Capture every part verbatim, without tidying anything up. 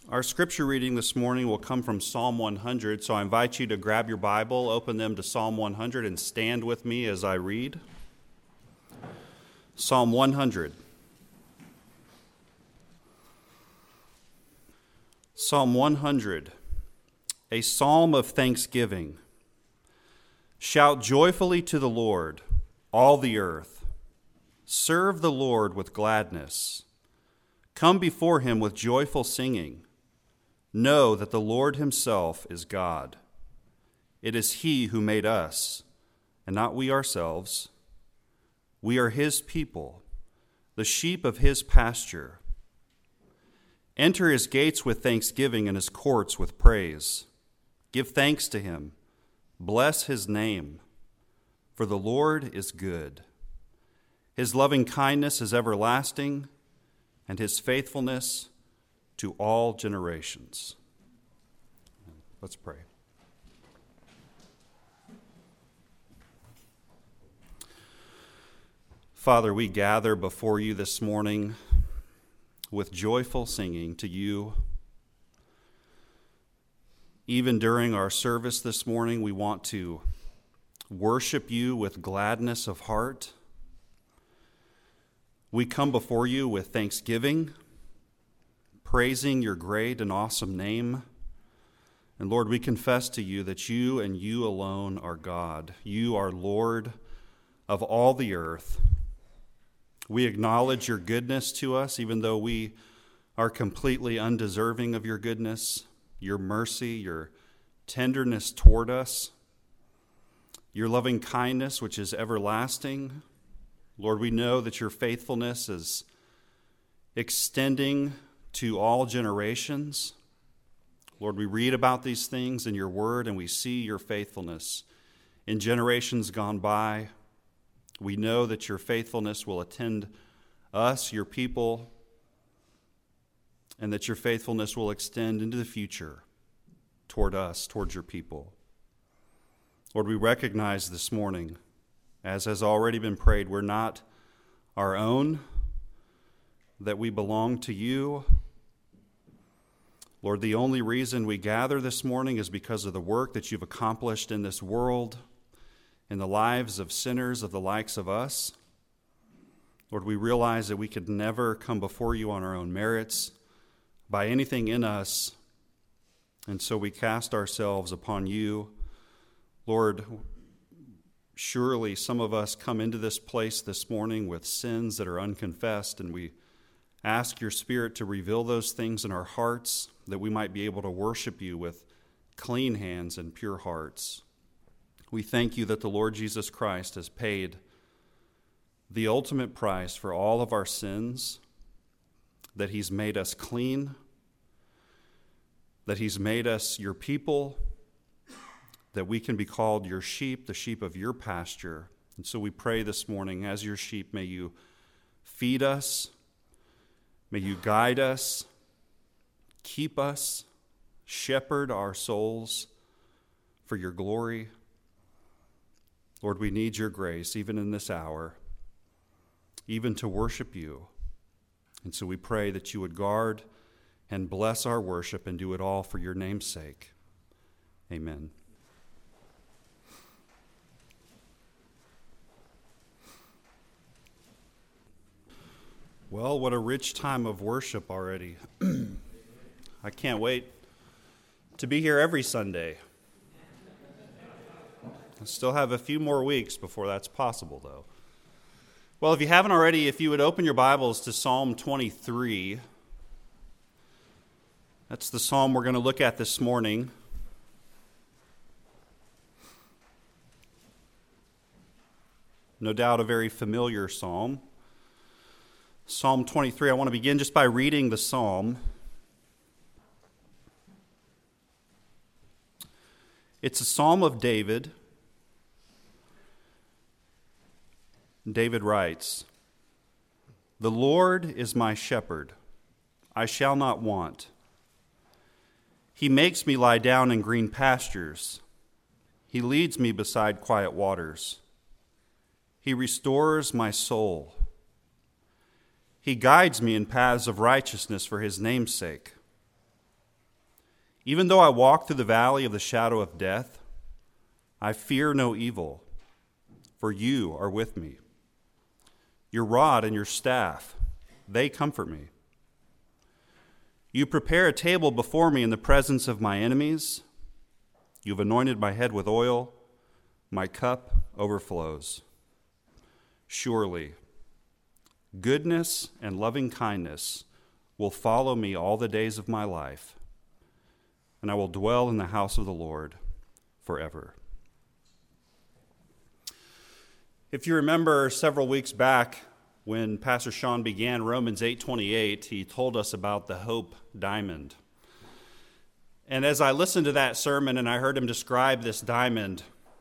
Our scripture reading this morning will come from Psalm one hundred, so I invite you to grab your Bible, open them to Psalm one hundred, and stand with me as I read. Psalm one hundred. Psalm one hundred, a psalm of thanksgiving. Shout joyfully to the Lord, all the earth. Serve the Lord with gladness. Come before him with joyful singing. Know that the Lord himself is God. It is he who made us, and not we ourselves. We are his people, the sheep of his pasture. Enter his gates with thanksgiving and his courts with praise. Give thanks to him. Bless his name, for the Lord is good. His loving kindness is everlasting, and his faithfulness to all generations. Let's pray. Father, we gather before you this morning with joyful singing to you. Even during our service this morning, we want to worship you with gladness of heart. We come before you with thanksgiving, praising your great and awesome name. And Lord, we confess to you that you and you alone are God. You are Lord of all the earth. We acknowledge your goodness to us, even though we are completely undeserving of your goodness, your mercy, your tenderness toward us, your loving kindness, which is everlasting. Lord, we know that your faithfulness is extending to all generations. Lord, we read about these things in your word, and we see your faithfulness in generations gone by. We know that your faithfulness will attend us, your people, and that your faithfulness will extend into the future toward us, towards your people. Lord, we recognize this morning, as has already been prayed, we're not our own, that we belong to you. Lord, the only reason we gather this morning is because of the work that you've accomplished in this world, in the lives of sinners of the likes of us. Lord, we realize that we could never come before you on our own merits, by anything in us, and so we cast ourselves upon you. Lord, surely some of us come into this place this morning with sins that are unconfessed, and we ask your Spirit to reveal those things in our hearts, that we might be able to worship you with clean hands and pure hearts. We thank you that the Lord Jesus Christ has paid the ultimate price for all of our sins, that he's made us clean, that he's made us your people, that we can be called your sheep, the sheep of your pasture. And so we pray this morning, as your sheep, may you feed us, may you guide us, keep us, shepherd our souls for your glory. Lord, we need your grace even in this hour, even to worship you. And so we pray that you would guard and bless our worship and do it all for your name's sake. Amen. Well, what a rich time of worship already. I can't wait to be here every Sunday. I still have a few more weeks before that's possible, though. Well, if you haven't already, if you would open your Bibles to Psalm twenty-three. That's the psalm we're going to look at this morning. No doubt a very familiar psalm. Psalm twenty-three, I want to begin just by reading the psalm. It's a psalm of David. David writes, "The Lord is my shepherd, I shall not want. He makes me lie down in green pastures. He leads me beside quiet waters. He restores my soul. He guides me in paths of righteousness for his name's sake. Even though I walk through the valley of the shadow of death, I fear no evil, for you are with me. Your rod and your staff, they comfort me. You prepare a table before me in the presence of my enemies. You've anointed my head with oil. My cup overflows. Surely, goodness and loving kindness will follow me all the days of my life, and I will dwell in the house of the Lord forever. If you remember several weeks back when Pastor Sean began Romans eight twenty-eight, he told us about the hope diamond. And as I listened to that sermon and I heard him describe this diamond,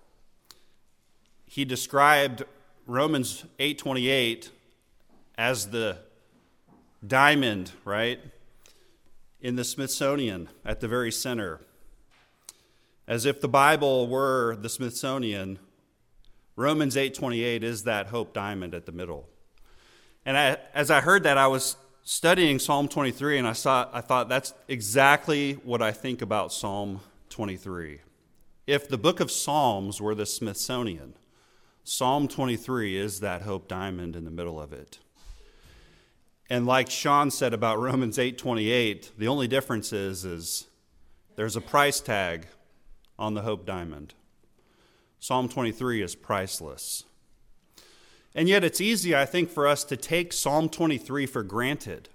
he described Romans eight twenty-eight as the diamond, right, in the Smithsonian at the very center. As if the Bible were the Smithsonian, Romans eight twenty-eight is that hope diamond at the middle. And I, as I heard that, I was studying Psalm twenty-three, and I saw, I thought that's exactly what I think about Psalm twenty-three. If the book of Psalms were the Smithsonian, Psalm twenty-three is that hope diamond in the middle of it. And like Sean said about Romans eight twenty-eight, the only difference is, is there's a price tag on the hope diamond. Psalm twenty-three is priceless. And yet it's easy, I think, for us to take Psalm twenty-three for granted.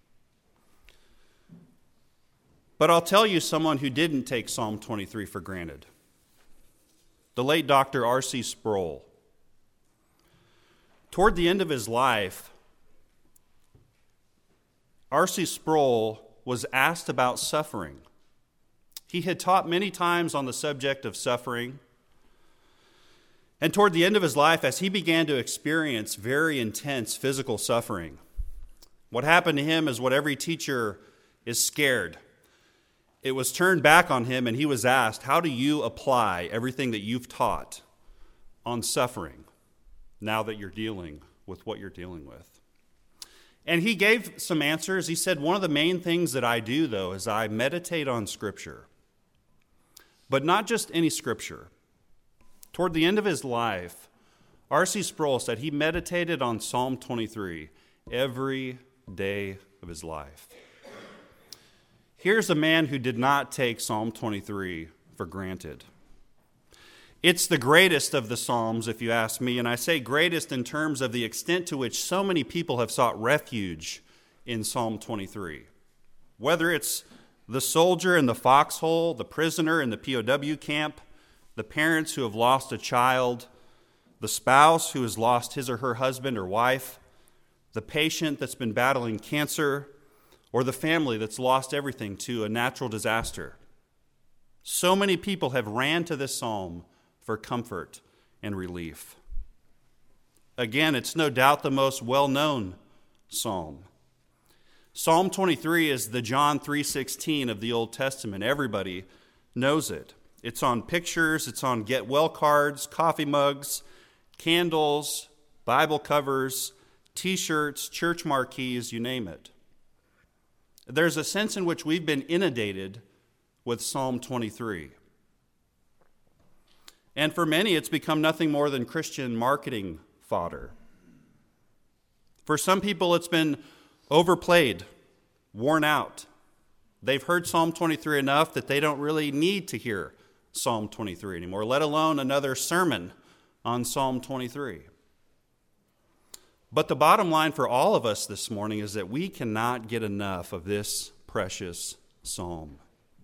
But I'll tell you someone who didn't take Psalm twenty-three for granted. The late Doctor R C Sproul. Toward the end of his life, R C Sproul was asked about suffering. He had taught many times on the subject of suffering. And toward the end of his life, as he began to experience very intense physical suffering, what happened to him is what every teacher is scared. It was turned back on him, and he was asked, how do you apply everything that you've taught on suffering now that you're dealing with what you're dealing with? And he gave some answers. He said, one of the main things that I do, though, is I meditate on Scripture. But not just any Scripture. Toward the end of his life, R C Sproul said he meditated on Psalm twenty-three every day of his life. Here's a man who did not take Psalm twenty-three for granted. It's the greatest of the Psalms, if you ask me, and I say greatest in terms of the extent to which so many people have sought refuge in Psalm twenty-three. Whether it's the soldier in the foxhole, the prisoner in the P O W camp, the parents who have lost a child, the spouse who has lost his or her husband or wife, the patient that's been battling cancer, or the family that's lost everything to a natural disaster. So many people have ran to this psalm for comfort and relief. Again, it's no doubt the most well-known psalm. Psalm twenty-three is the John three sixteen of the Old Testament. Everybody knows it. It's on pictures, it's on get well cards, coffee mugs, candles, Bible covers, t-shirts, church marquees, you name it. There's a sense in which we've been inundated with Psalm twenty-three. And for many, it's become nothing more than Christian marketing fodder. For some people, it's been overplayed, worn out. They've heard Psalm twenty-three enough that they don't really need to hear Psalm twenty-three anymore, let alone another sermon on Psalm twenty-three. But the bottom line for all of us this morning is that we cannot get enough of this precious psalm.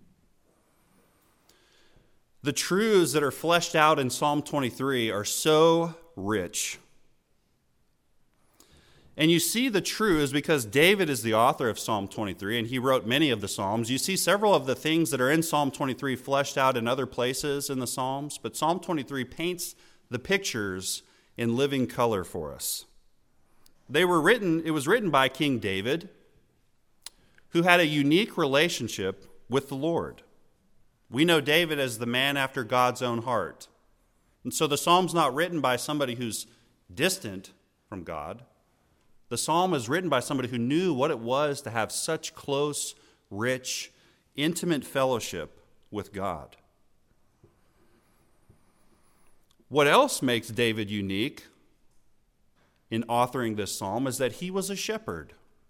The truths that are fleshed out in Psalm twenty-three are so rich. And you see the truths because David is the author of Psalm twenty-three, and he wrote many of the Psalms. You see several of the things that are in Psalm twenty-three fleshed out in other places in the Psalms, but Psalm twenty-three paints the pictures in living color for us. They were written, it was written by King David, who had a unique relationship with the Lord. We know David as the man after God's own heart. And so the Psalm's not written by somebody who's distant from God. The psalm is written by somebody who knew what it was to have such close, rich, intimate fellowship with God. What else makes David unique in authoring this psalm is that he was a shepherd.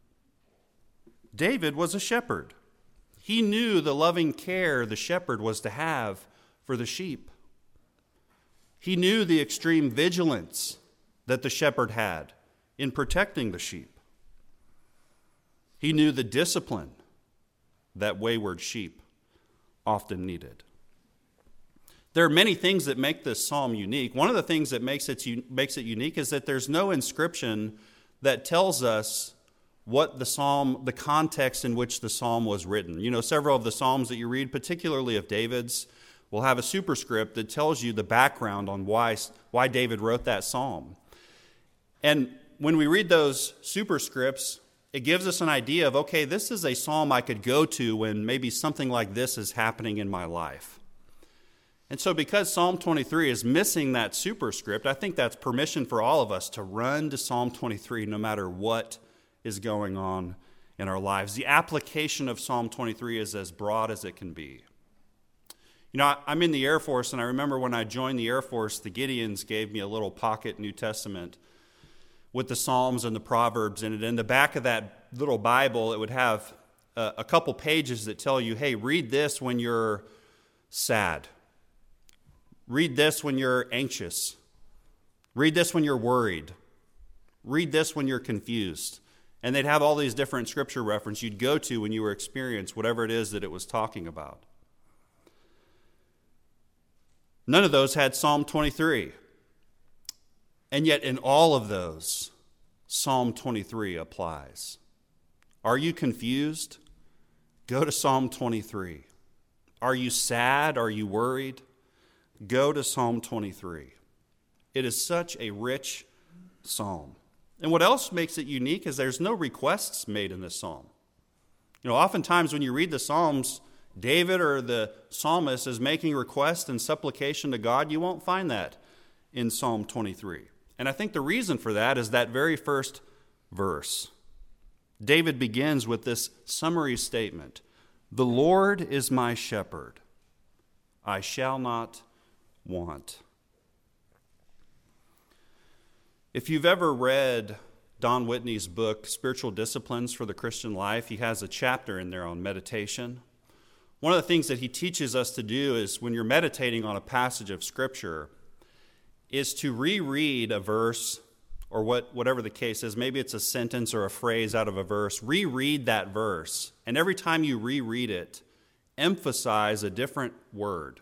David was a shepherd. He knew the loving care the shepherd was to have for the sheep. He knew the extreme vigilance that the shepherd had in protecting the sheep. He knew the discipline that wayward sheep often needed. There are many things that make this psalm unique. One of the things that makes it, makes it unique is that there's no inscription that tells us what the psalm, the context in which the psalm was written. You know, several of the psalms that you read, particularly of David's, will have a superscript that tells you the background on why, why David wrote that psalm. And when we read those superscripts, it gives us an idea of, okay, this is a psalm I could go to when maybe something like this is happening in my life. And so because Psalm twenty-three is missing that superscript, I think that's permission for all of us to run to Psalm twenty-three no matter what is going on in our lives. The application of Psalm twenty-three is as broad as it can be. You know, I'm in the Air Force, and I remember when I joined the Air Force, the Gideons gave me a little pocket New Testament with the Psalms and the Proverbs in it. In the back of that little Bible, it would have a, a couple pages that tell you, hey, read this when you're sad. Read this when you're anxious. Read this when you're worried. Read this when you're confused. And they'd have all these different scripture references you'd go to when you were experiencing whatever it is that it was talking about. None of those had Psalm twenty-three. And yet in all of those, Psalm twenty-three applies. Are you confused? Go to Psalm twenty-three. Are you sad? Are you worried? Go to Psalm twenty-three. It is such a rich psalm. And what else makes it unique is there's no requests made in this psalm. You know, oftentimes when you read the Psalms, David or the psalmist is making request and supplication to God. You won't find that in Psalm twenty-three. And I think the reason for that is that very first verse. David begins with this summary statement. The Lord is my shepherd. I shall not want. If you've ever read Don Whitney's book, Spiritual Disciplines for the Christian Life, he has a chapter in there on meditation. One of the things that he teaches us to do is when you're meditating on a passage of Scripture is to reread a verse or what, whatever the case is. Maybe it's a sentence or a phrase out of a verse. Reread that verse. And every time you reread it, emphasize a different word.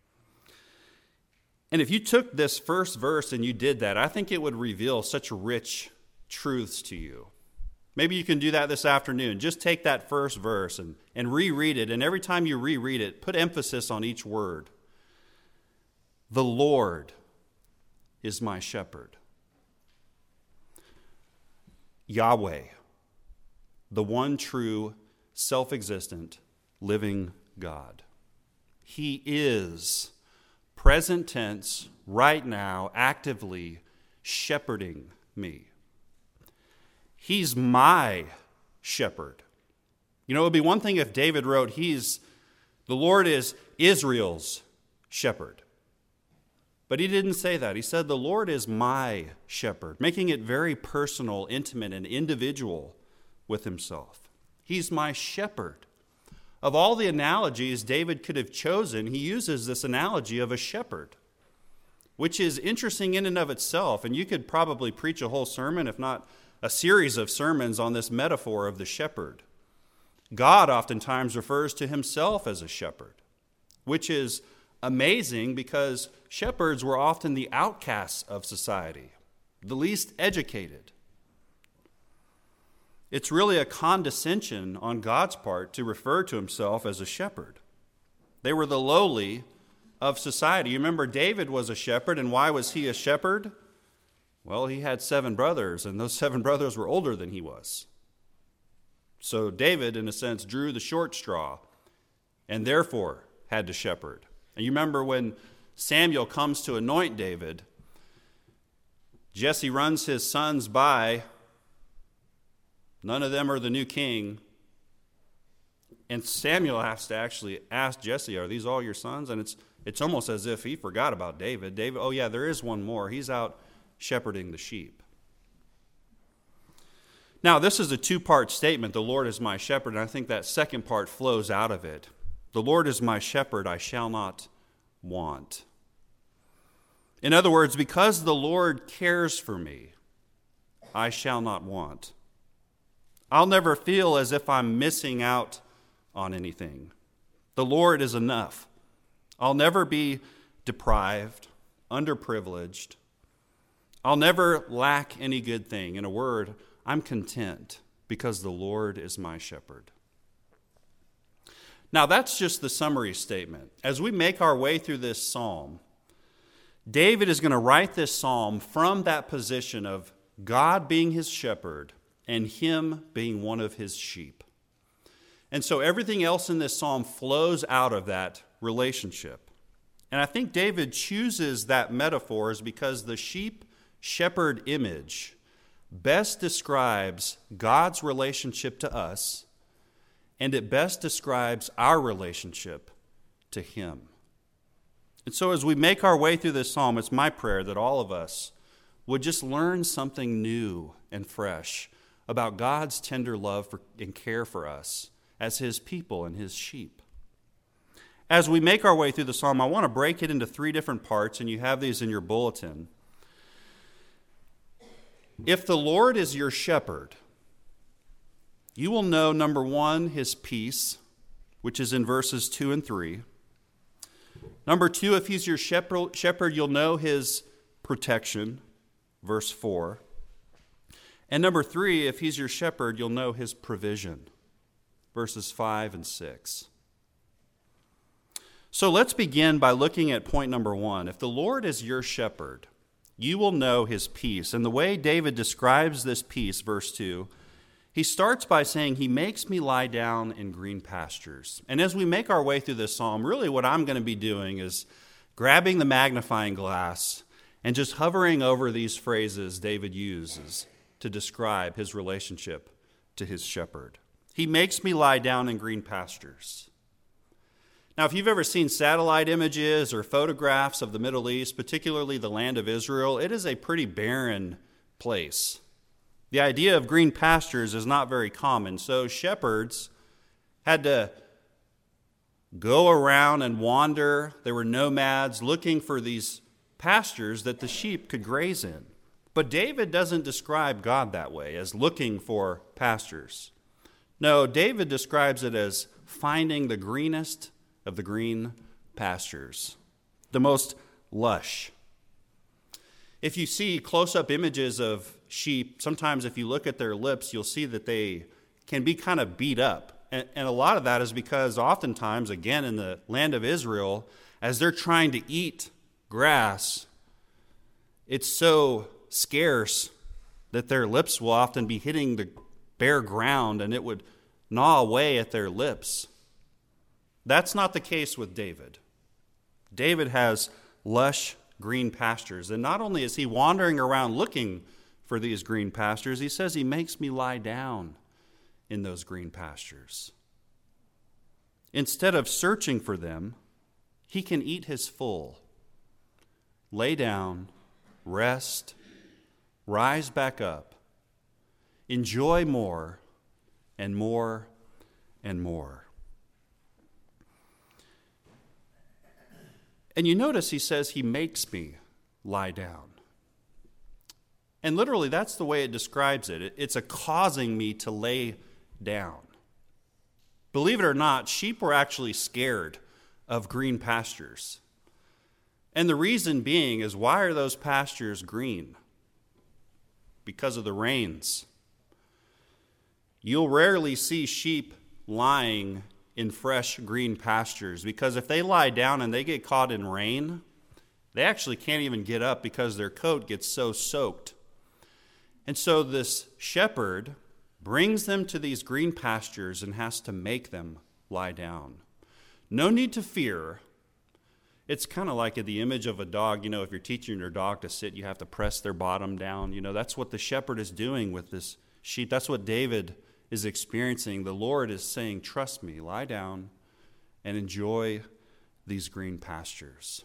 And if you took this first verse and you did that, I think it would reveal such rich truths to you. Maybe you can do that this afternoon. Just take that first verse and, and reread it. And every time you reread it, put emphasis on each word. The Lord is my shepherd. Yahweh, the one true, self-existent, living God. He is present tense, right now, actively shepherding me. He's my shepherd. You know, it would be one thing if David wrote, He's, the Lord is Israel's shepherd. But he didn't say that. He said, the Lord is my shepherd, making it very personal, intimate, and individual with himself. He's my shepherd. Of all the analogies David could have chosen, he uses this analogy of a shepherd, which is interesting in and of itself. And you could probably preach a whole sermon, if not a series of sermons, on this metaphor of the shepherd. God oftentimes refers to himself as a shepherd, which is amazing because shepherds were often the outcasts of society, the least educated. It's really a condescension on God's part to refer to himself as a shepherd. They were the lowly of society. You remember David was a shepherd, and why was he a shepherd? Well, he had seven brothers, and those seven brothers were older than he was. So David, in a sense, drew the short straw and therefore had to shepherd. And you remember when Samuel comes to anoint David, Jesse runs his sons by. None of them are the new king. And Samuel has to actually ask Jesse, are these all your sons? And it's it's almost as if he forgot about David. David, oh yeah, there is one more. He's out shepherding the sheep. Now, this is a two-part statement, the Lord is my shepherd, and I think that second part flows out of it. The Lord is my shepherd, I shall not want. In other words, because the Lord cares for me, I shall not want. I'll never feel as if I'm missing out on anything. The Lord is enough. I'll never be deprived, underprivileged. I'll never lack any good thing. In a word, I'm content because the Lord is my shepherd. Now, that's just the summary statement. As we make our way through this psalm, David is going to write this psalm from that position of God being his shepherd and him being one of his sheep. And so everything else in this psalm flows out of that relationship. And I think David chooses that metaphor is because the sheep-shepherd image best describes God's relationship to us, and it best describes our relationship to him. And so as we make our way through this psalm, it's my prayer that all of us would just learn something new and fresh about God's tender love for, and care for us as his people and his sheep. As we make our way through the psalm, I want to break it into three different parts, and you have these in your bulletin. If the Lord is your shepherd, you will know, number one, his peace, which is in verses two and three. Number two, if he's your shepherd, you'll know his protection, verse four. And number three, if he's your shepherd, you'll know his provision, verses five and six. So let's begin by looking at point number one. If the Lord is your shepherd, you will know his peace. And the way David describes this peace, verse two, he starts by saying, he makes me lie down in green pastures. And as we make our way through this psalm, really what I'm going to be doing is grabbing the magnifying glass and just hovering over these phrases David uses to describe his relationship to his shepherd. He makes me lie down in green pastures. Now, if you've ever seen satellite images or photographs of the Middle East, particularly the land of Israel, it is a pretty barren place. The idea of green pastures is not very common, so shepherds had to go around and wander. They were nomads looking for these pastures that the sheep could graze in. But David doesn't describe God that way, as looking for pastures. No, David describes it as finding the greenest of the green pastures, the most lush. If you see close-up images of sheep, sometimes if you look at their lips, you'll see that they can be kind of beat up. And, and a lot of that is because oftentimes, again, in the land of Israel, as they're trying to eat grass, it's so scarce that their lips will often be hitting the bare ground and it would gnaw away at their lips. That's not the case with David. David has lush green pastures. And not only is he wandering around looking for these green pastures, he says he makes me lie down in those green pastures. Instead of searching for them, he can eat his full, lay down, rest, rise back up, enjoy more and more and more. And you notice he says he makes me lie down. And literally that's the way it describes it. It's a causing me to lay down. Believe it or not, sheep were actually scared of green pastures. And the reason being is, why are those pastures green? Because of the rains. You'll rarely see sheep lying in fresh green pastures, because if they lie down and they get caught in rain, they actually can't even get up because their coat gets so soaked. And so this shepherd brings them to these green pastures and has to make them lie down. No need to fear. It's kind of like the image of a dog. You know, if you're teaching your dog to sit, you have to press their bottom down. You know, that's what the shepherd is doing with this sheep. That's what David is experiencing, the Lord is saying, trust me, lie down and enjoy these green pastures.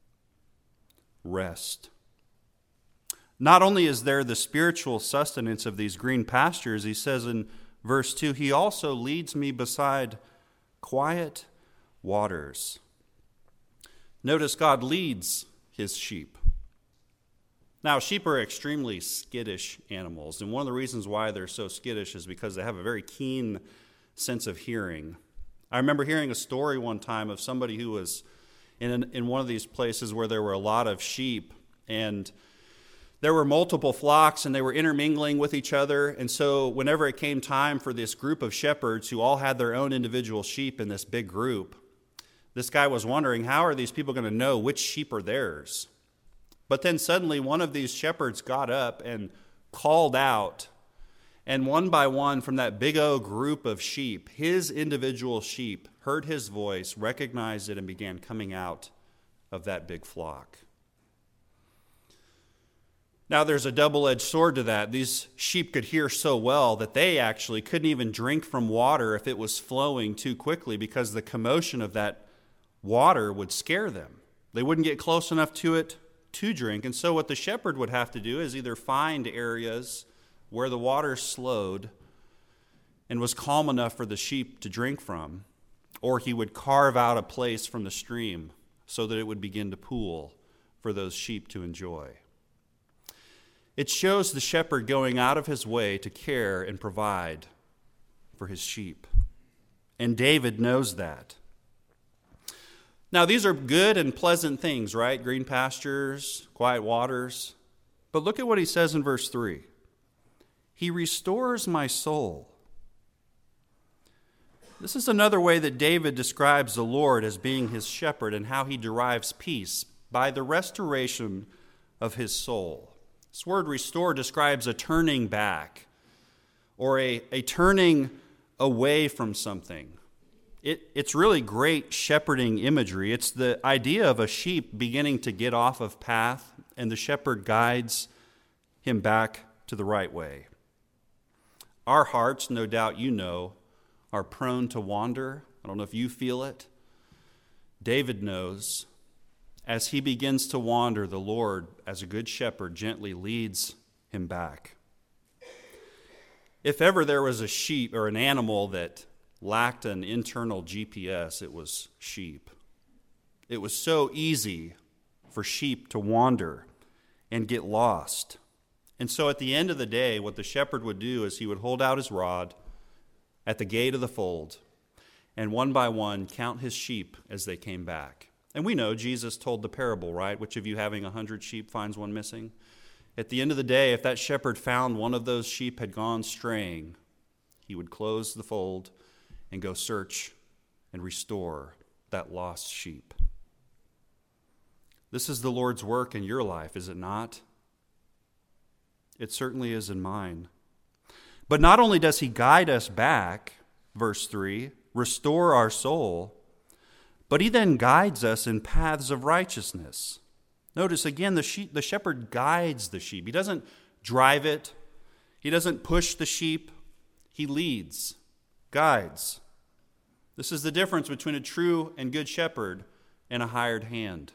Rest. Not only is there the spiritual sustenance of these green pastures, he says in verse two, he also leads me beside quiet waters. Notice God leads his sheep. Now, sheep are extremely skittish animals, and one of the reasons why they're so skittish is because they have a very keen sense of hearing. I remember hearing a story one time of somebody who was in an, in one of these places where there were a lot of sheep, and there were multiple flocks, and they were intermingling with each other, and so whenever it came time for this group of shepherds who all had their own individual sheep in this big group, this guy was wondering, how are these people going to know which sheep are theirs? But then suddenly one of these shepherds got up and called out, and one by one from that big old group of sheep, his individual sheep heard his voice, recognized it, and began coming out of that big flock. Now there's a double-edged sword to that. These sheep could hear so well that they actually couldn't even drink from water if it was flowing too quickly, because the commotion of that water would scare them. They wouldn't get close enough to it to drink. And so what the shepherd would have to do is either find areas where the water slowed and was calm enough for the sheep to drink from, or he would carve out a place from the stream so that it would begin to pool for those sheep to enjoy. It shows the shepherd going out of his way to care and provide for his sheep. And David knows that. Now, these are good and pleasant things, right? Green pastures, quiet waters. But look at what he says in verse three. He restores my soul. This is another way that David describes the Lord as being his shepherd and how he derives peace by the restoration of his soul. This word restore describes a turning back or a, a turning away from something. It, it's really great shepherding imagery. It's the idea of a sheep beginning to get off of path, and the shepherd guides him back to the right way. Our hearts, no doubt you know, are prone to wander. I don't know if you feel it. David knows. As he begins to wander, the Lord, as a good shepherd, gently leads him back. If ever there was a sheep or an animal that lacked an internal G P S, it was sheep. It was so easy for sheep to wander and get lost. And so at the end of the day, what the shepherd would do is he would hold out his rod at the gate of the fold and one by one count his sheep as they came back. And we know Jesus told the parable, right? Which of you having a hundred sheep finds one missing? At the end of the day, if that shepherd found one of those sheep had gone straying, he would close the fold and go search and restore that lost sheep. This is the Lord's work in your life, is it not? It certainly is in mine. But not only does he guide us back, verse three, restore our soul, but he then guides us in paths of righteousness. Notice again, the sheep, the shepherd guides the sheep. He doesn't drive it. He doesn't push the sheep. He leads, guides. This is the difference between a true and good shepherd and a hired hand.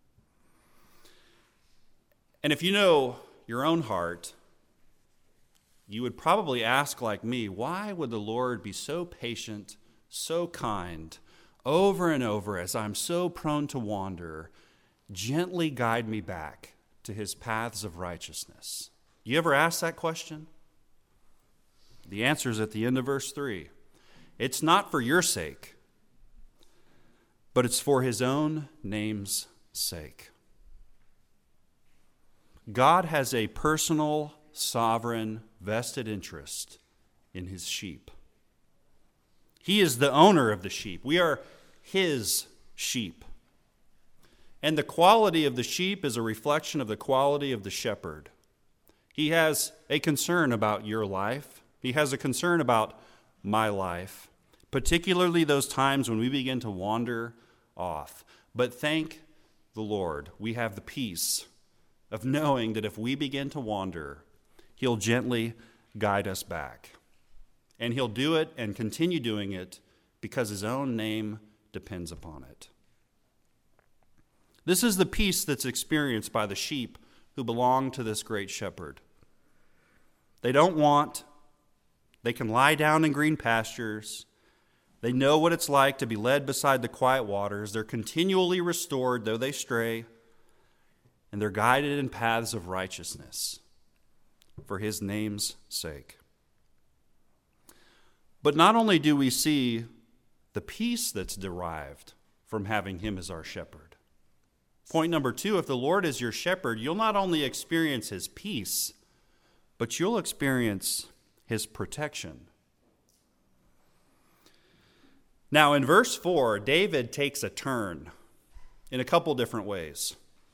And if you know your own heart, you would probably ask like me, why would the Lord be so patient, so kind, over and over as I'm so prone to wander, gently guide me back to his paths of righteousness? You ever ask that question? The answer is at the end of verse three. It's not for your sake, but it's for his own name's sake. God has a personal, sovereign, vested interest in his sheep. He is the owner of the sheep. We are his sheep. And the quality of the sheep is a reflection of the quality of the shepherd. He has a concern about your life. He has a concern about my life, particularly those times when we begin to wander off. But thank the Lord, we have the peace of knowing that if we begin to wander, he'll gently guide us back. And he'll do it and continue doing it because his own name depends upon it. This is the peace that's experienced by the sheep who belong to this great shepherd. They don't want, they can lie down in green pastures. They know what it's like to be led beside the quiet waters. They're continually restored, though they stray, and they're guided in paths of righteousness for his name's sake. But not only do we see the peace that's derived from having him as our shepherd. Point number two, if the Lord is your shepherd, you'll not only experience his peace, but you'll experience his protection. Now, in verse four, David takes a turn in a couple different ways.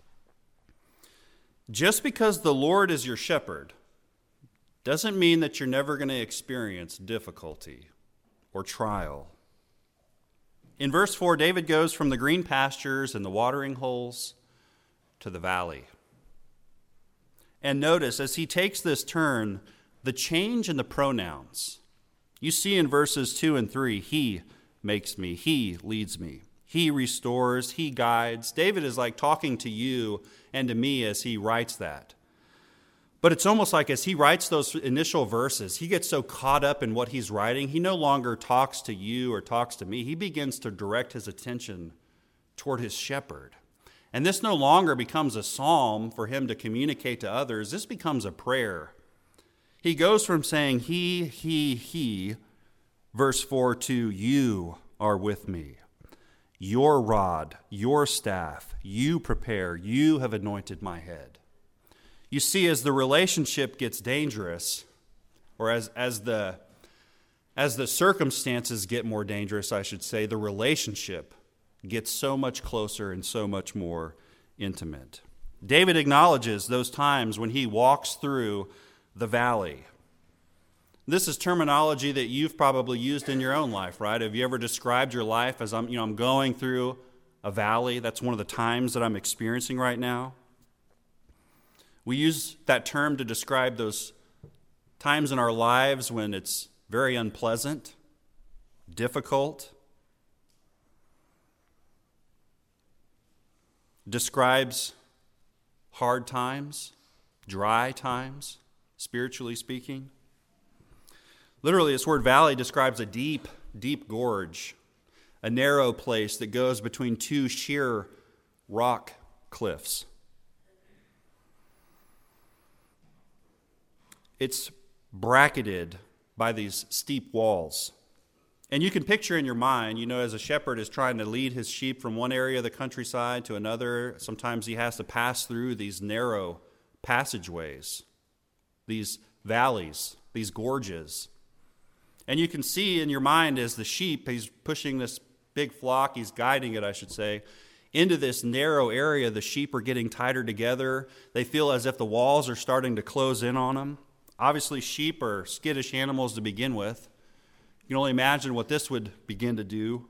Just because the Lord is your shepherd doesn't mean that you're never going to experience difficulty or trial. In verse four, David goes from the green pastures and the watering holes to the valley. And notice, as he takes this turn, the change in the pronouns. You see in verses two and three, he makes me, he leads me, he restores, he guides. David is like talking to you and to me as he writes that. But it's almost like as he writes those initial verses, he gets so caught up in what he's writing, he no longer talks to you or talks to me. He begins to direct his attention toward his shepherd. And this no longer becomes a psalm for him to communicate to others. This becomes a prayer. He goes from saying, he, he, he, verse four, to you are with me. Your rod, your staff, you prepare, you have anointed my head. You see, as the relationship gets dangerous, or as, as, the, as the circumstances get more dangerous, I should say, the relationship gets so much closer and so much more intimate. David acknowledges those times when he walks through the valley. This is terminology that you've probably used in your own life, right? Have you ever described your life as I'm, you know, I'm going through a valley? That's one of the times that I'm experiencing right now. We use that term to describe those times in our lives when it's very unpleasant, difficult, describes hard times, dry times, spiritually speaking. Literally, this word valley describes a deep, deep gorge, a narrow place that goes between two sheer rock cliffs. It's bracketed by these steep walls. And you can picture in your mind, you know, as a shepherd is trying to lead his sheep from one area of the countryside to another, sometimes he has to pass through these narrow passageways, these valleys, these gorges. And you can see in your mind as the sheep, he's pushing this big flock, he's guiding it, I should say, into this narrow area. The sheep are getting tighter together. They feel as if the walls are starting to close in on them. Obviously, sheep are skittish animals to begin with. You can only imagine what this would begin to do.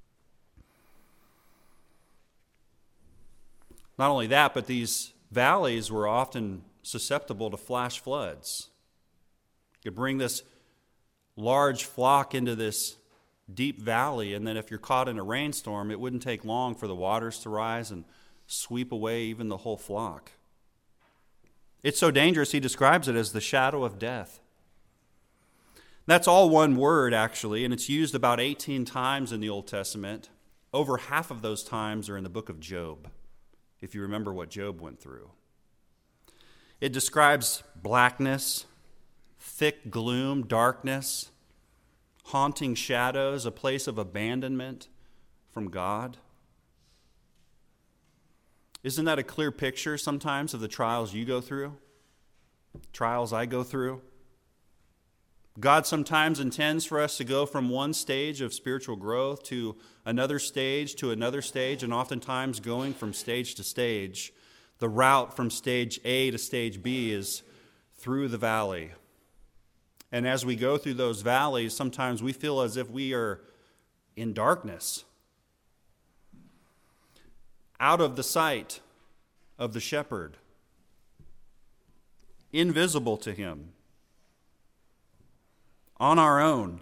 Not only that, but these valleys were often susceptible to flash floods. You could bring this large flock into this deep valley, and then if you're caught in a rainstorm, it wouldn't take long for the waters to rise and sweep away even the whole flock. It's so dangerous, he describes it as the shadow of death. That's all one word, actually, and it's used about eighteen times in the Old Testament. Over half of those times are in the book of Job, if you remember what Job went through. It describes blackness, thick gloom, darkness, haunting shadows, a place of abandonment from God. Isn't that a clear picture sometimes of the trials you go through? Trials I go through? God sometimes intends for us to go from one stage of spiritual growth to another stage to another stage, and oftentimes going from stage to stage. The route from stage A to stage B is through the valley. And as we go through those valleys, sometimes we feel as if we are in darkness, out of the sight of the shepherd, invisible to him. on our own.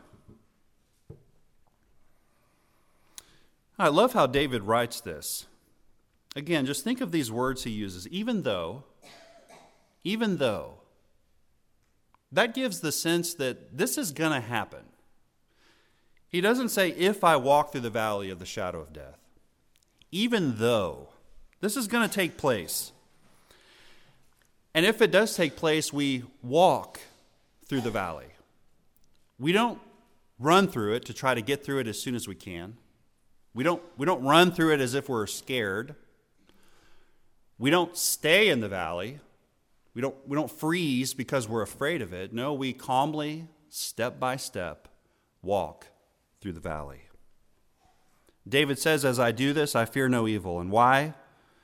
I love how David writes this. Again, just think of these words he uses. Even though, even though, that gives the sense that this is going to happen. He doesn't say, if I walk through the valley of the shadow of death. Even though, this is going to take place. And if it does take place, we walk through the valley. We don't run through it to try to get through it as soon as we can. We don't, we don't run through it as if we're scared. We don't stay in the valley. We don't, we don't freeze because we're afraid of it. No, we calmly, step by step, walk through the valley. David says, as I do this, I fear no evil. And why?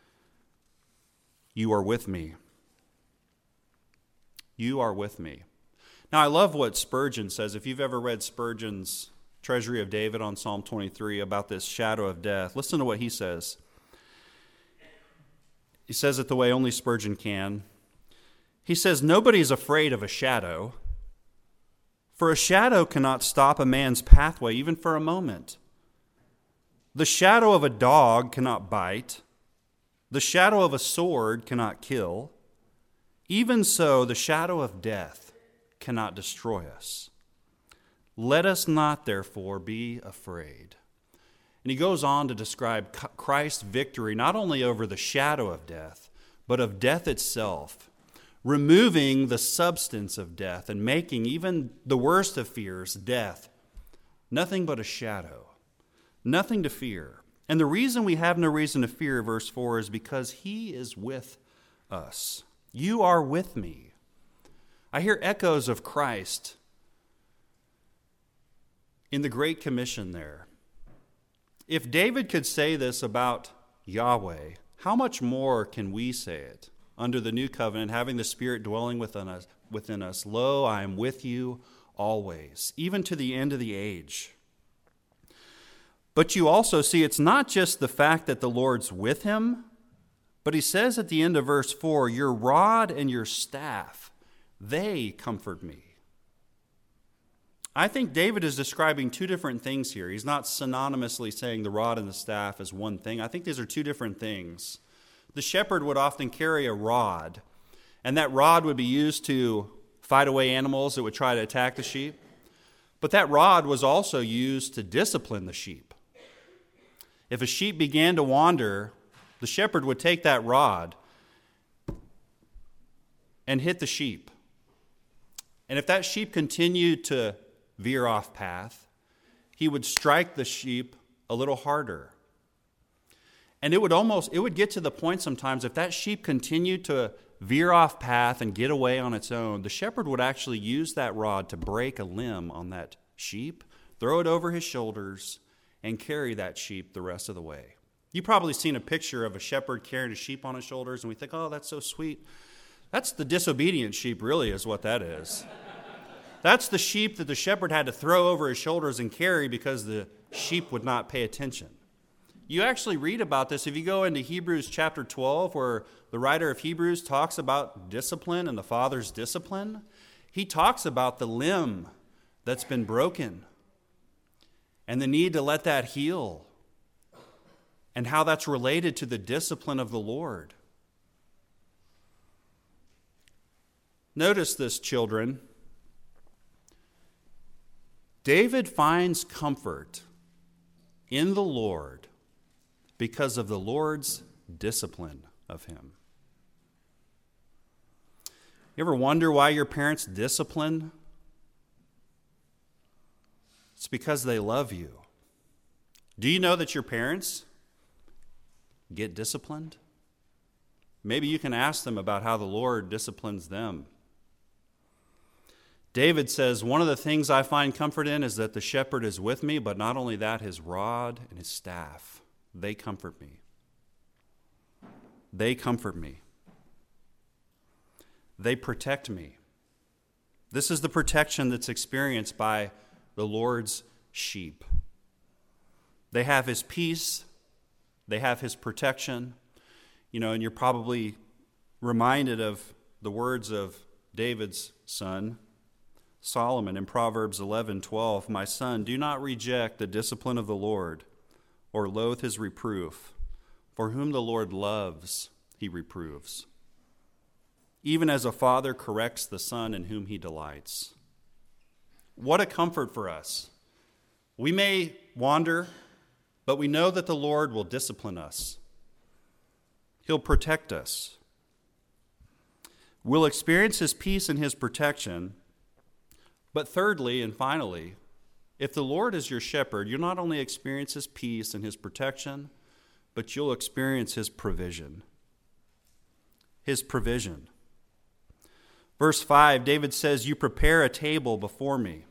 You are with me. You are with me. Now, I love what Spurgeon says. If you've ever read Spurgeon's Treasury of David on Psalm twenty-three about this shadow of death, listen to what he says. He says it the way only Spurgeon can. He says, nobody's afraid of a shadow, for a shadow cannot stop a man's pathway even for a moment. The shadow of a dog cannot bite. The shadow of a sword cannot kill. Even so, the shadow of death cannot destroy us. Let us not, therefore, be afraid. And he goes on to describe Christ's victory not only over the shadow of death, but of death itself, removing the substance of death and making even the worst of fears, death, nothing but a shadow, nothing to fear. And the reason we have no reason to fear, verse four, is because he is with us. You are with me. I hear echoes of Christ in the Great Commission there. If David could say this about Yahweh, how much more can we say it under the new covenant, having the Spirit dwelling within us, within us? Lo, I am with you always, even to the end of the age. But you also see it's not just the fact that the Lord's with him, but he says at the end of verse four, your rod and your staff, they comfort me. I think David is describing two different things here. He's not synonymously saying the rod and the staff as one thing. I think these are two different things. The shepherd would often carry a rod, and that rod would be used to fight away animals that would try to attack the sheep. But that rod was also used to discipline the sheep. If a sheep began to wander, the shepherd would take that rod and hit the sheep. And if that sheep continued to veer off path, he would strike the sheep a little harder. And it would almost, it would get to the point sometimes if that sheep continued to veer off path and get away on its own, the shepherd would actually use that rod to break a limb on that sheep, throw it over his shoulders, and carry that sheep the rest of the way. You've probably seen a picture of a shepherd carrying a sheep on his shoulders, and we think, oh, that's so sweet. That's the disobedient sheep, really, is what that is. That's the sheep that the shepherd had to throw over his shoulders and carry because the sheep would not pay attention. You actually read about this if you go into Hebrews chapter twelve, where the writer of Hebrews talks about discipline and the father's discipline. He talks about the limb that's been broken and the need to let that heal and how that's related to the discipline of the Lord. Notice this, children. David finds comfort in the Lord because of the Lord's discipline of him. You ever wonder why your parents discipline? It's because they love you. Do you know that your parents get disciplined? Maybe you can ask them about how the Lord disciplines them. David says, one of the things I find comfort in is that the shepherd is with me, but not only that, his rod and his staff, they comfort me. They comfort me. They protect me. This is the protection that's experienced by the Lord's sheep. They have his peace. They have his protection. You know, and you're probably reminded of the words of David's son, Solomon in Proverbs eleven twelve, "My son, do not reject the discipline of the Lord, or loathe his reproof. For whom the Lord loves, he reproves, even as a father corrects the son in whom he delights." What a comfort for us. We may wander, but we know that the Lord will discipline us. He'll protect us. We'll experience his peace and his protection. But thirdly and finally, if the Lord is your shepherd, you'll not only experience his peace and his protection, but you'll experience his provision. His provision. Verse five, David says, "You prepare a table before me."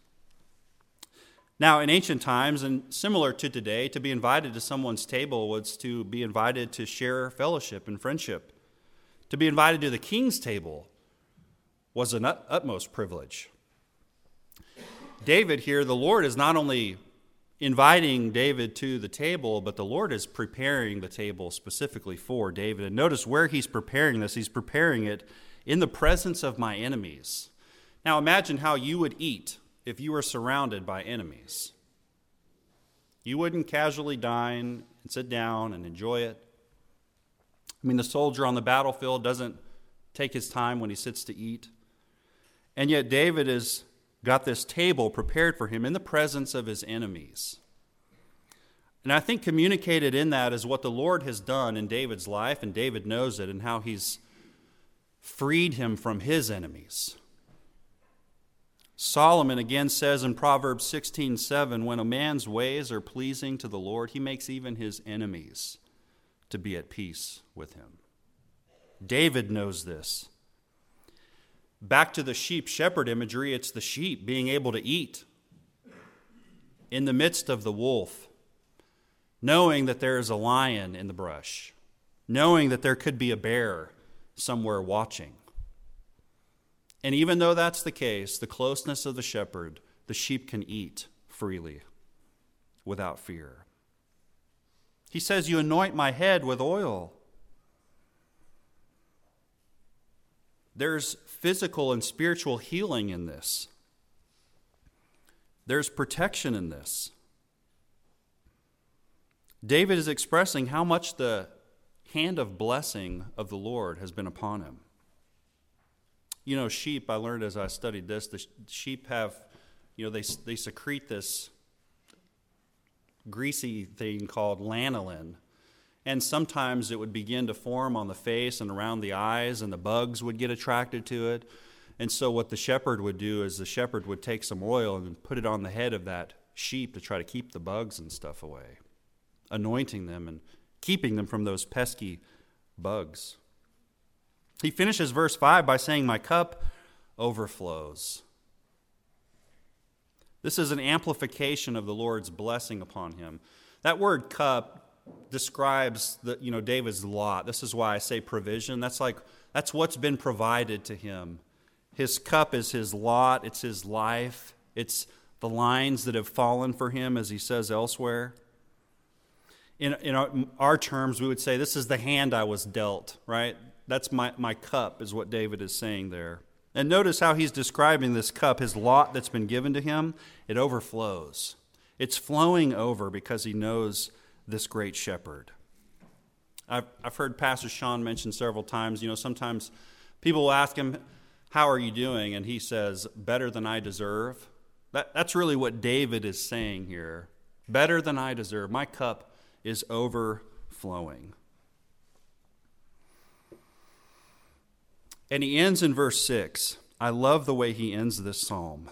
Now, in ancient times, and similar to today, to be invited to someone's table was to be invited to share fellowship and friendship. To be invited to the king's table was an ut- utmost privilege. David here, the Lord is not only inviting David to the table, but the Lord is preparing the table specifically for David. And notice where he's preparing this. He's preparing it in the presence of my enemies. Now imagine how you would eat if you were surrounded by enemies. You wouldn't casually dine and sit down and enjoy it. I mean, the soldier on the battlefield doesn't take his time when he sits to eat. And yet David has got this table prepared for him in the presence of his enemies. And I think communicated in that is what the Lord has done in David's life, and David knows it, and how he's freed him from his enemies. Solomon again says in Proverbs sixteen seven, "When a man's ways are pleasing to the Lord, he makes even his enemies to be at peace with him." David knows this. Back to the sheep shepherd imagery, it's the sheep being able to eat in the midst of the wolf, knowing that there is a lion in the brush, knowing that there could be a bear somewhere watching. And even though that's the case, the closeness of the shepherd, the sheep can eat freely without fear. He says, "You anoint my head with oil." There's physical and spiritual healing in this. There's protection in this. David is expressing how much the hand of blessing of the Lord has been upon him. You know, sheep, I learned as I studied this, the sheep have, you know, they they secrete this greasy thing called lanolin. And sometimes it would begin to form on the face and around the eyes, and the bugs would get attracted to it. And so what the shepherd would do is the shepherd would take some oil and put it on the head of that sheep to try to keep the bugs and stuff away, anointing them and keeping them from those pesky bugs. He finishes verse five by saying, "My cup overflows." This is an amplification of the Lord's blessing upon him. That word cup describes the, you know, David's lot. This is why I say provision. That's like, that's what's been provided to him. His cup is his lot. It's his life. It's the lines that have fallen for him, as he says elsewhere. In, in our, our terms, we would say, this is the hand I was dealt, right? That's my, my cup, is what David is saying there. And notice how he's describing this cup, his lot that's been given to him. It overflows. It's flowing over because he knows this great shepherd. I've, I've heard Pastor Sean mention several times, you know, sometimes people will ask him, "How are you doing?" And he says, "Better than I deserve." That, that's really what David is saying here. Better than I deserve. My cup is overflowing. And he ends in verse six. I love the way he ends this psalm.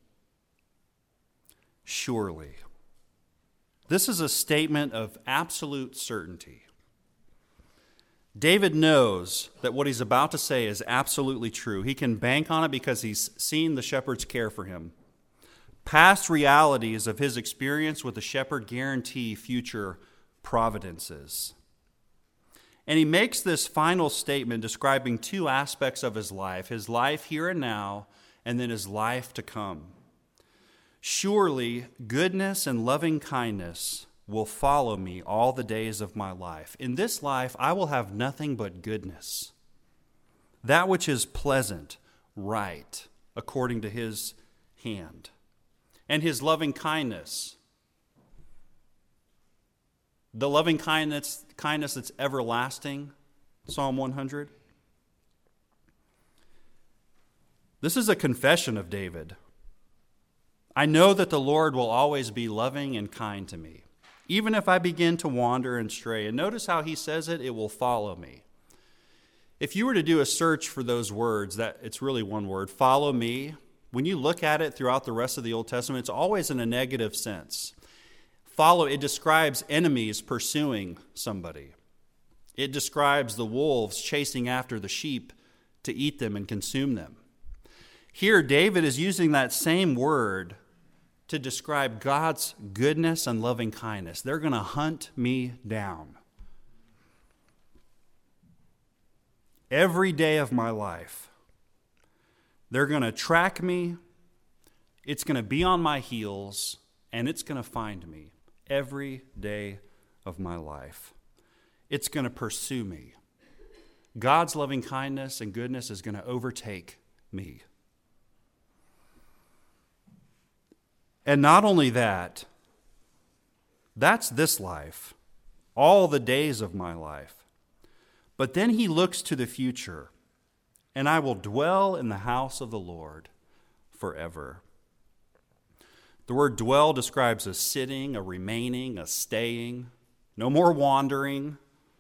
Surely. This is a statement of absolute certainty. David knows that what he's about to say is absolutely true. He can bank on it because he's seen the shepherd's care for him. Past realities of his experience with the shepherd guarantee future providences. And he makes this final statement describing two aspects of his life, his life here and now, and then his life to come. Surely goodness and loving kindness will follow me all the days of my life. In this life, I will have nothing but goodness. That which is pleasant, right, according to his hand. And his loving kindness. The loving kindness, kindness that's everlasting, Psalm one hundred. This is a confession of David. I know that the Lord will always be loving and kind to me, even if I begin to wander and stray. And notice how he says it, it will follow me. If you were to do a search for those words, that it's really one word, follow me, when you look at it throughout the rest of the Old Testament, it's always in a negative sense. Follow, it describes enemies pursuing somebody. It describes the wolves chasing after the sheep to eat them and consume them. Here, David is using that same word to describe God's goodness and loving kindness. They're going to hunt me down. Every day of my life, they're going to track me, it's going to be on my heels, and it's going to find me every day of my life. It's going to pursue me. God's loving kindness and goodness is going to overtake me. And not only that, that's this life, all the days of my life. But then he looks to the future, and I will dwell in the house of the Lord forever. The word dwell describes a sitting, a remaining, a staying, no more wandering.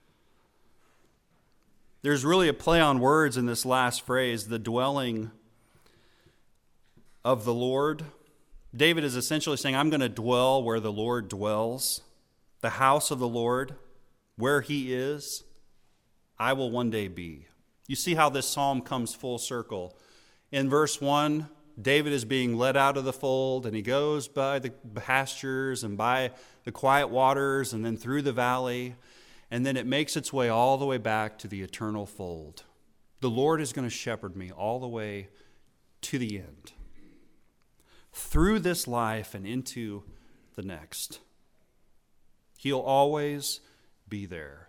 There's really a play on words in this last phrase, the dwelling of the Lord. David is essentially saying, I'm going to dwell where the Lord dwells, the house of the Lord, where he is, I will one day be. You see how this psalm comes full circle. In verse one, David is being led out of the fold, and he goes by the pastures and by the quiet waters and then through the valley, and then it makes its way all the way back to the eternal fold. The Lord is going to shepherd me all the way to the end, through this life and into the next. He'll always be there.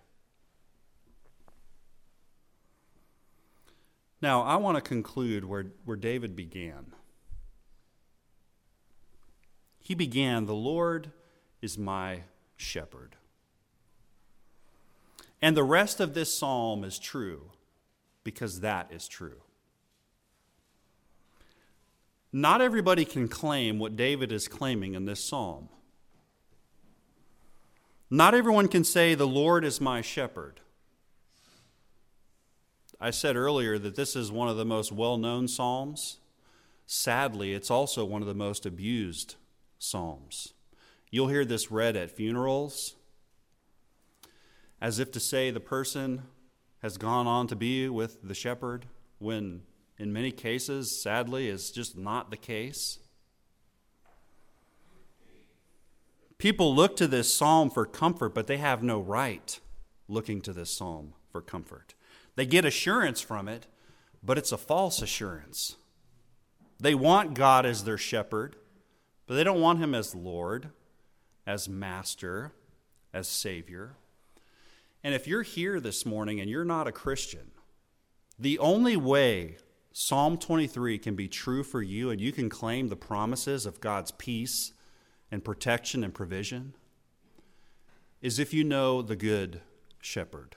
Now, I want to conclude where, where David began. He began, the Lord is my shepherd. And the rest of this psalm is true because that is true. Not everybody can claim what David is claiming in this psalm. Not everyone can say, the Lord is my shepherd. I said earlier that this is one of the most well-known psalms. Sadly, it's also one of the most abused psalms. You'll hear this read at funerals, as if to say the person has gone on to be with the shepherd, when in many cases, sadly, is just not the case. People look to this psalm for comfort, but they have no right looking to this psalm for comfort. They get assurance from it, but it's a false assurance. They want God as their shepherd, but they don't want him as Lord, as master, as Savior. And if you're here this morning and you're not a Christian, the only way Psalm twenty-three can be true for you and you can claim the promises of God's peace and protection and provision is if you know the good shepherd.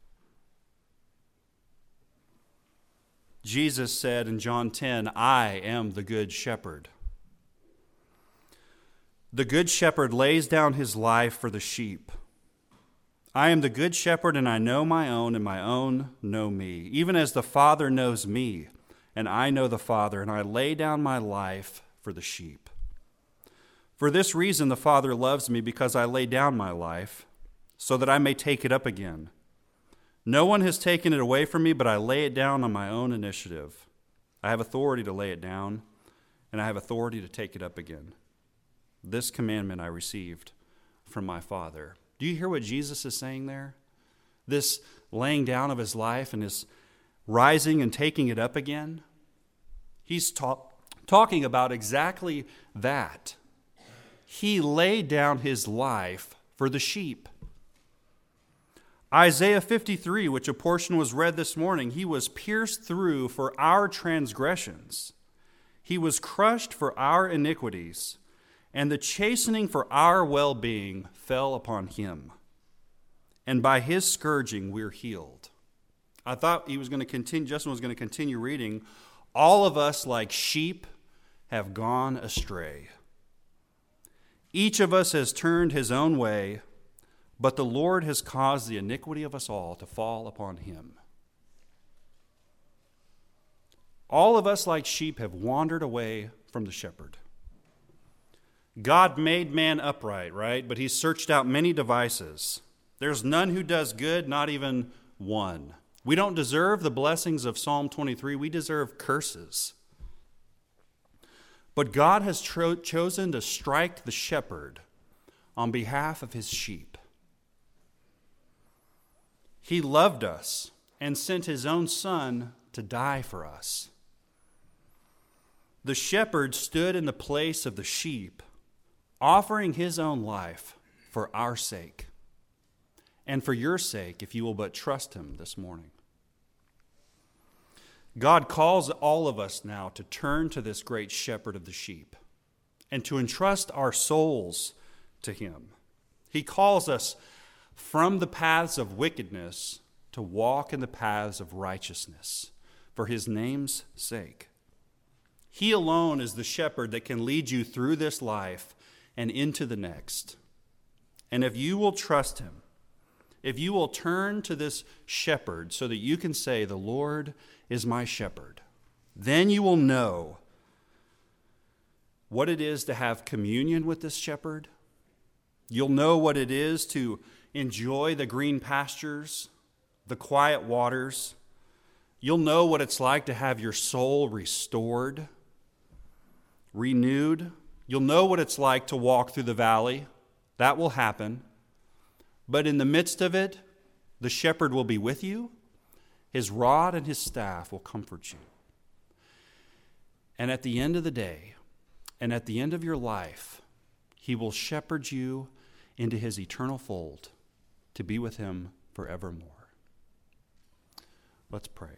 Jesus said in John ten, I am the good shepherd. The good shepherd lays down his life for the sheep. I am the good shepherd, and I know my own, and my own know me, even as the Father knows me, and I know the Father, and I lay down my life for the sheep. For this reason the Father loves me, because I lay down my life, so that I may take it up again. No one has taken it away from me, but I lay it down on my own initiative. I have authority to lay it down, and I have authority to take it up again. This commandment I received from my Father. Do you hear what Jesus is saying there? This laying down of his life and his rising and taking it up again? He's ta- talking about exactly that. He laid down his life for the sheep. Isaiah fifty-three, which a portion was read this morning, he was pierced through for our transgressions. He was crushed for our iniquities, and the chastening for our well-being fell upon him. And by his scourging we're healed. I thought he was going to continue, Justin was going to continue reading. All of us like sheep have gone astray. Each of us has turned his own way, but the Lord has caused the iniquity of us all to fall upon him. All of us like sheep have wandered away from the shepherd. God made man upright, right? But he searched out many devices. There's none who does good, not even one. We don't deserve the blessings of Psalm twenty-three. We deserve curses. But God has tro- chosen to strike the shepherd on behalf of his sheep. He loved us and sent his own son to die for us. The shepherd stood in the place of the sheep, offering his own life for our sake, and for your sake, if you will but trust him this morning. God calls all of us now to turn to this great shepherd of the sheep and to entrust our souls to him. He calls us from the paths of wickedness to walk in the paths of righteousness for his name's sake. He alone is the shepherd that can lead you through this life and into the next. And if you will trust him, if you will turn to this shepherd so that you can say, the Lord is my shepherd, then you will know what it is to have communion with this shepherd. You'll know what it is to enjoy the green pastures, the quiet waters. You'll know what it's like to have your soul restored, renewed. You'll know what it's like to walk through the valley. That will happen. But in the midst of it, the shepherd will be with you. His rod and his staff will comfort you. And at the end of the day, and at the end of your life, he will shepherd you into his eternal fold to be with him forevermore. Let's pray.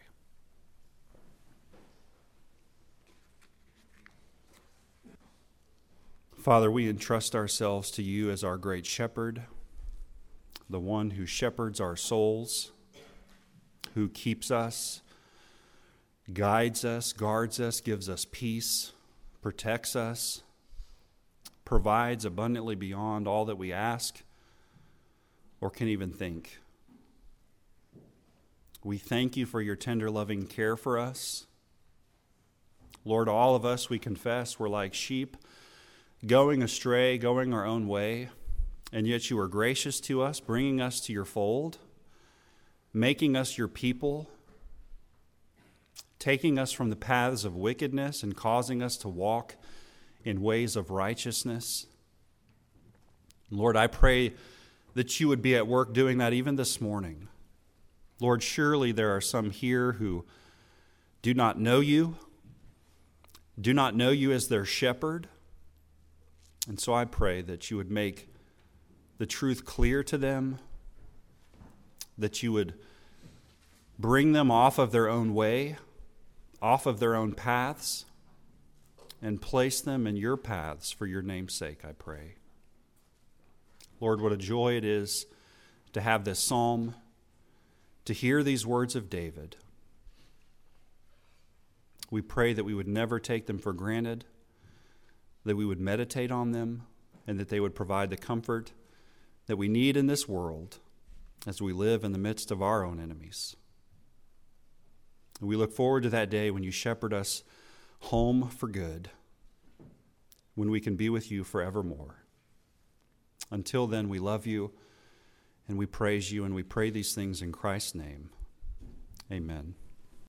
Father, we entrust ourselves to you as our great shepherd, the one who shepherds our souls, who keeps us, guides us, guards us, gives us peace, protects us, provides abundantly beyond all that we ask or can even think. We thank you for your tender, loving care for us. Lord, all of us, we confess, we're like sheep, going astray, going our own way, and yet you are gracious to us, bringing us to your fold, making us your people, taking us from the paths of wickedness and causing us to walk in ways of righteousness. Lord, I pray that you would be at work doing that even this morning. Lord, surely there are some here who do not know you, do not know you as their shepherd. And so I pray that you would make the truth clear to them, that you would bring them off of their own way, off of their own paths, and place them in your paths for your name's sake, I pray. Lord, what a joy it is to have this psalm, to hear these words of David. We pray that we would never take them for granted, that we would meditate on them, and that they would provide the comfort that we need in this world as we live in the midst of our own enemies. And we look forward to that day when you shepherd us home for good, when we can be with you forevermore. Until then, we love you and we praise you, and we pray these things in Christ's name. Amen.